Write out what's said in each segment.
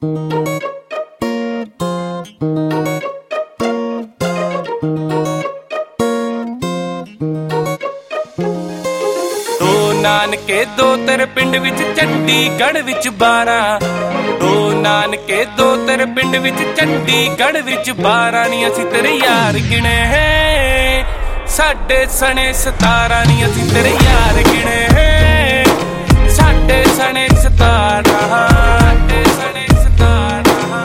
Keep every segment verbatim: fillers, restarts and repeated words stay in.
ਨਾਨਕੇ ਦੋ ਤੇਰੇ ਪਿੰਡ ਵਿੱਚ ਚੰਡੀਗੜ੍ਹ ਵਿੱਚ ਬਾਰਾਂ ਦੋ ਨਾਨਕੇ ਦੋ ਤੇਰੇ ਪਿੰਡ ਵਿੱਚ ਚੰਡੀਗੜ੍ਹ ਵਿੱਚ ਬਾਰਾਂ ਨੀ ਅਸੀਂ ਤੇਰੇ ਯਾਰ ਗਿਣੇ ਸਾਡੇ ਸਣੇ ਸਤਾਰਾਂ ਨੀ ਅਸੀਂ ਤੇਰੇ ਯਾਰ ਗਿਣੇ ਸਾਡੇ ਸਣੇ ਸਤਾਰਾਂ ਸਾਡੇ ਸਣੇ ਸਤਾਰਾਂ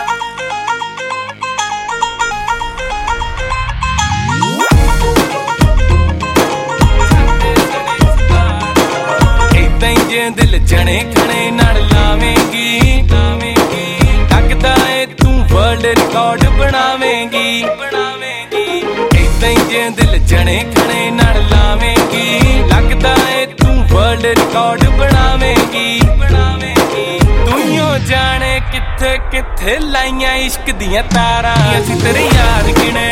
ਜੇ ਦਿਲ ਜਣੇ ਖਣੇ ਨਾਲ ਲਾਵੇਂਗੀ ਲਾਵੇਂਗੀ ਲੱਗਦਾ ਏ ਤੂੰ ਵਰਲਡ ਰਿਕਾਰਡ ਬਣਾਵੇਂਗੀ ਬਣਾਵੇਂਗੀ ਏਦਾਂ ਜੇ ਦਿਲ ਜਣੇ ਖਣੇ ਨਾਲ ਲਾਵੇਂਗੀ ਲੱਗਦਾ ਏ ਤੂੰ ਵਰਲਡ ਰਿਕਾਰਡ ਬਣਾਵੇਂਗੀ ਬਣਾਵੇਂਗੀ ਤੂੰ ਜਾਣੇ ਕਿੱਥੇ ਕਿੱਥੇ ਲਾਈਆਂ ਇਸ਼ਕ ਦੀਆਂ ਤਾਰਾਂ ਅਸੀਂ ਤੇਰੇ ਯਾਰ ਗਿਣੇ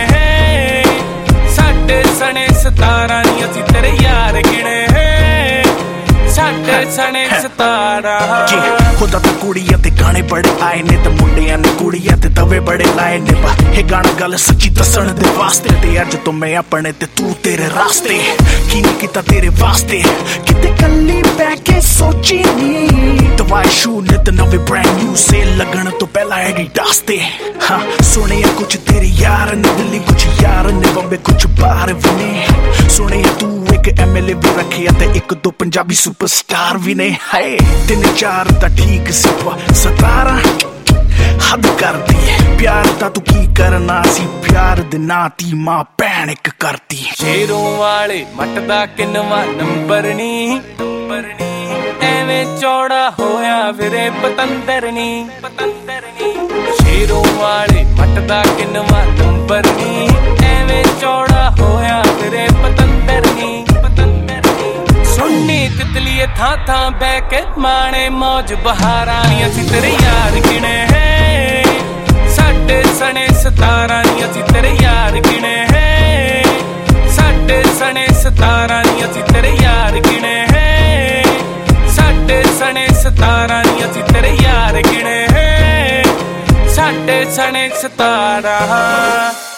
ਸਾਡੇ ਸਣੇ ਸਤਾਰਾਂ ਨੀ ਅਸੀਂ ਤੇਰੇ ਯਾਰ ਗਿਣੇ ਸਾਡੇ ਸਣੇ ਸਤਾਰਾਂ ਖੁਦਾ ਤਾਂ ਕੁੜੀਆਂ ਤੇ ਗਾਣੇ ਬੜੇ ਆਏ ਨੇ ਤੇ ਮੁੰਡਿਆਂ ਨੇ ਕੁੜੀਆਂ ਤੇ ਤਵੇ ਬੜੇ ਲਾਏ ਨੇ ਬਾ ਇਹ ਗਾਣਾ ਗੱਲ ਸੱਚੀ ਦੱਸਣ ਦੇ ਵਾਸਤੇ ਤੇ ਅੱਜ ਤੋਂ ਮੈਂ ਆਪਣੇ ਤੇ ਤੂੰ ਤੇਰੇ ਰਾਸਤੇ ਕੀ ਨਹੀਂ ਕੀਤਾ ਤੇਰੇ ਵਾਸਤੇ ਕਿਤੇ ਕੱਲੀ ਬਹਿ ਕੇ ਸੋਚੀ ਨੀ ਦਵਾਈ ਸ਼ੂ ਨਿਤ ਨਵੇਂ ਬ੍ਰੈਂਡ ਨਿਊ ਸੇਲ ਲੱਗਣ ਤੋਂ ਪਹਿਲਾਂ ਐਡੀਡਾਸ ਤੇ ਹਾਂ ਸੁਣਿਆ ਕੁਛ ਤੇਰੇ ਯਾਰ ਨੇ ਦਿੱਲੀ ਕੁਛ ਯਾਰ ਨੇ ਬੰਬੇ ਕੁਛ ਬਾਹਰ ਵੀ ਨੇ ਸੁਣਿਆ ਤੂੰ ਇੱਕ ਐਮ ਐਲ ਏ ਵੀ ਰੱਖਿਆ ਤੇ ਇੱਕ ਦੋ ਪੰਜਾਬੀ ਸੁਪਰਸਟਾਰ ਵੀ ਨੇ ਹਾਏ ਤਿੰਨ ਚਾਰ ਤਾਂ ਠੀਕ ਸੀ ਸਤਾਰਾਂ ਹੱਦ ਕਰਦੀ ਪਿਆਰ ਤਾਂ ਤੂੰ ਕੀ ਕਰਨਾ ਸੀ ਪਿਆਰ ਦੇ ਨਾਂ ਤੀ ਮਾਂ ਭੈਣ ਇੱਕ ਕਰਦੀ ਸ਼ੇਰੋਂ ਵਾਲੇ ਮੱਟ ਦਾ ਕਿੰਨਵਾਂ ਨੰਬਰ ਨੀ ਨੰਬਰ ਨੀ ਐਵੇਂ ਚੌੜਾ ਹੋਇਆ ਵੀਰੇ ਪਤੰਦਰ ਨੀ ਪਤੰਦਰ ਨੀ ਸ਼ੇਰੋਂ ਵਾਲੇ ਮੱਟ ਦਾ ਕਿੰਨਵਾਂ ਨੰਬਰ ਨੀ ਐਵੇਂ ਚੌੜਾ ਹੋਇਆ ਵੀਰੇ ਪਤੰਦਰ ਨੀ ਪਤੰਦਰ ਨੀ ਸੁਣਨੀ ਤਿਤਲੀਏ ਥਾਂ ਥਾਂ ਬਹਿ ਕੇ ਮਾਣੇ ਮੌਜ ਬਹਾਰਾਂ ਨੀ ਅਸੀਂ ਤੇਰੇ ਯਾਰ ਗਿਣੇ ਸਾਡੇ ਸਣੇ ਸਤਾਰਾਂ ਨੀ ਅਸੀਂ ਤੇਰੇ ਯਾਰ ਗਿਣੇ ਸਾਡੇ ਸਣੇ ਸਤਾਰਾਂ ਨੀ ਅਸੀਂ ਤੇਰੇ ਯਾਰ ਗਿਣੇ ਸਾਡੇ ਸਣੇ ਸਤਾਰਾਂ ਨੀ ਅਸੀਂ ਤੇਰੇ ਯਾਰ ਗਿਣੇ ਸਾਡੇ ਸਣੇ ਸਤਾਰਾਂ